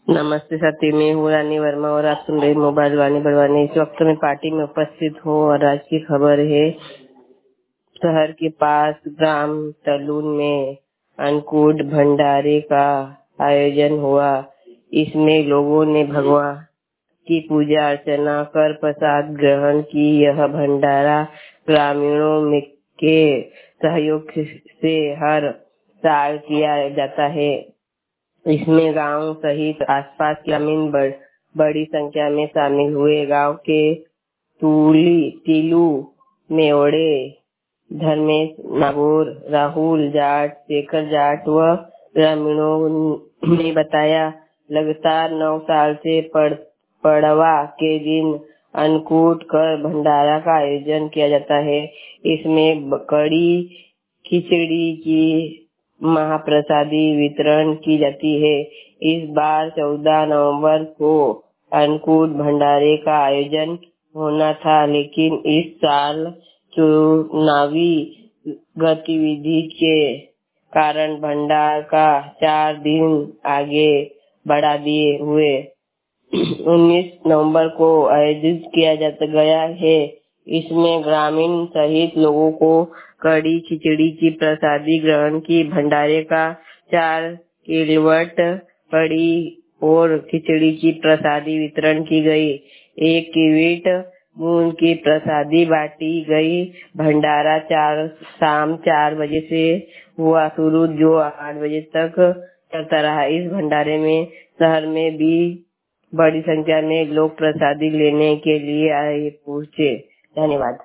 नमस्ते साथी, मैं हूँ रानी वर्मा और आप सुन रहे मोबाइल वाणी बड़वानी। इस वक्त मैं पार्टी में उपस्थित हूँ और आज की खबर है, शहर के पास ग्राम तलून में अन्नकूट भंडारे का आयोजन हुआ। इसमें लोगों ने भगवान की पूजा अर्चना कर प्रसाद ग्रहण की। यह भंडारा ग्रामीणों में के सहयोग से हर साल किया जाता है। इसमें गांव सहित आसपास के ग्रामीण बड़ी संख्या में शामिल हुए। गांव के टीलू मेवड़े, धर्मेश नागौर, राहुल जाट, शेखर जाट व ग्रामीणों ने बताया, लगातार 9 साल से पड़वा के दिन अन्नकूट कर भंडारा का आयोजन किया जाता है। इसमें कड़ी खिचड़ी की महाप्रसादी वितरण की जाती है। इस बार 14 नवंबर को अन्नकूट भंडारे का आयोजन होना था, लेकिन इस साल चुनावी गतिविधि के कारण भंडार का 4 दिन आगे बढ़ा दिए हुए 19 नवंबर को आयोजित किया गया है। इसमें ग्रामीण सहित लोगों को कड़ी खिचड़ी की प्रसादी ग्रहण की। भंडारे का 4 किलोवट कड़ी और खिचड़ी की प्रसादी वितरण की गई। 1 किलोवट मूंग की प्रसादी बांटी गई। भंडारा शाम 4 बजे से हुआ शुरू, जो 8 बजे तक चलता रहा। इस भंडारे में शहर में भी बड़ी संख्या में लोग प्रसादी लेने के लिए आए पहुंचे। धन्यवाद।